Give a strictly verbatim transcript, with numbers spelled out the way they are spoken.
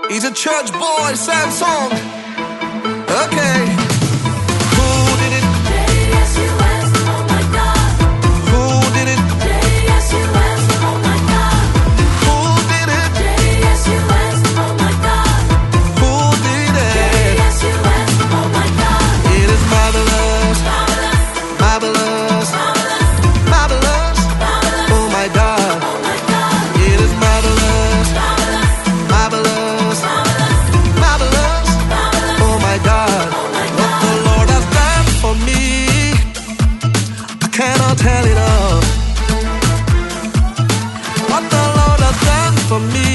He's a church boy, sad song. Okay. Who did it? J S U S, oh my God. Who did it? J S U S, oh my God. Who did it? J S U S, oh my God. Who did J it? S U S, oh my God. It is marvelous, Marvelous, marvelous, marvelous, marvelous. marvelous, Oh my God. oh my God. It is marvelous, Marvelous, marvelous, marvelous, marvelous. marvelous, Oh my God. oh my What God. the Lord has done for me, I cannot tell it all. What the Lord has done for me,